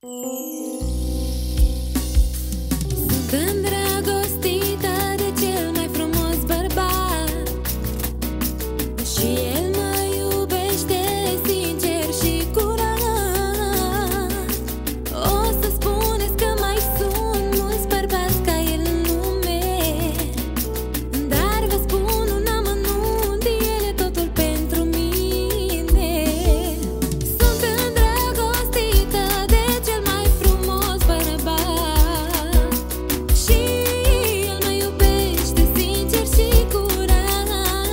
Sunt îndrăgostită de cel mai frumos bărbat și el mă iubește sincer și curat. O să spuneți că mai sunt mulți bărbați ca el în lume, dar vă spun un amănunt, el e totul pentru mine. Sunt îndrăgostită de cel mai frumos bărbat și el mă iubește sincer și curat.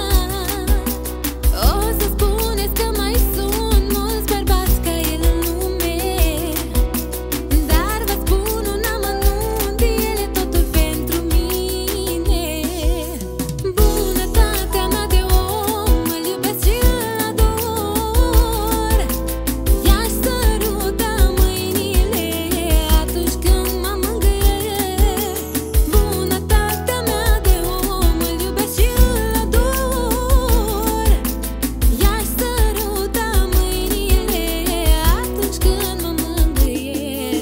O să spuneți că mai sunt mulți bărbați ca el în lume, dar vă spun un amănunt, el e totul pentru mine. Bunătatea mea de om, îl iubesc și îl ador. I-aș săruta mâinile atunci când mă mângâie. Bunătatea mea de om, îl iubesc și îl ador. I-aș săruta mâinile atunci când mă mângâie.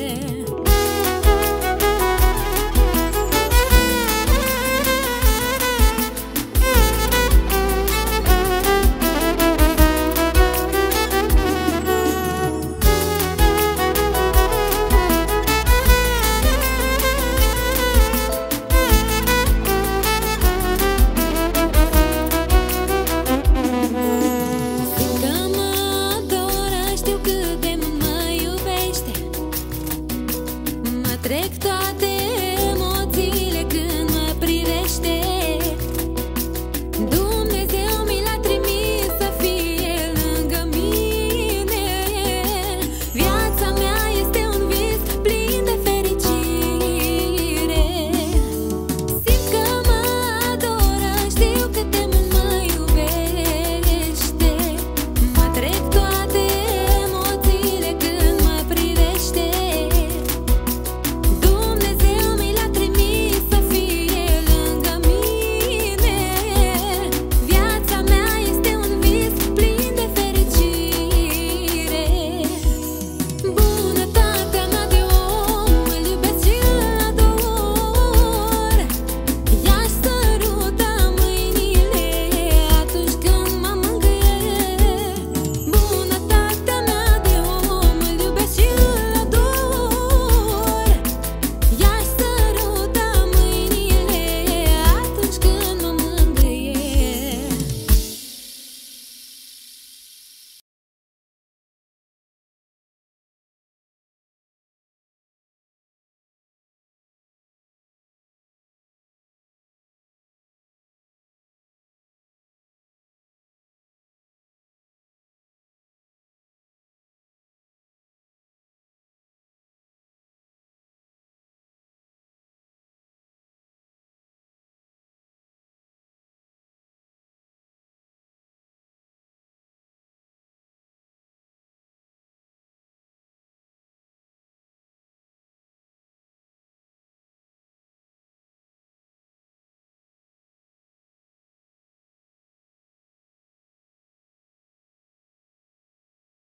Fiindcă mă adoră, știu cât de mult mă iubește. Mă trec toate